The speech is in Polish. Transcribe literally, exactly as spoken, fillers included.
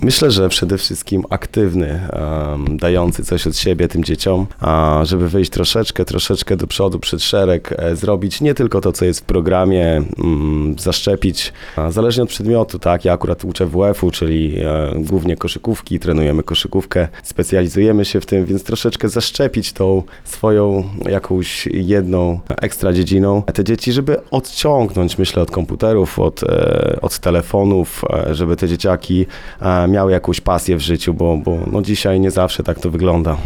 Myślę, że przede wszystkim aktywny, um, dający coś od siebie tym dzieciom, a żeby wyjść troszeczkę, troszeczkę do przodu, przed szereg, e, zrobić nie tylko to, co jest w programie, um, zaszczepić, a zależnie od przedmiotu, tak, ja akurat uczę W W F-u, czyli e, głównie koszykówki, trenujemy koszykówkę, specjalizujemy się w tym, więc troszeczkę zaszczepić tą swoją jakąś jedną ekstra dziedziną te dzieci, żeby odciągnąć, myślę, od komputerów, od, e, od telefonów, e, żeby te dzieciaki e, miały jakąś pasję w życiu, bo, bo no dzisiaj nie zawsze tak to wygląda.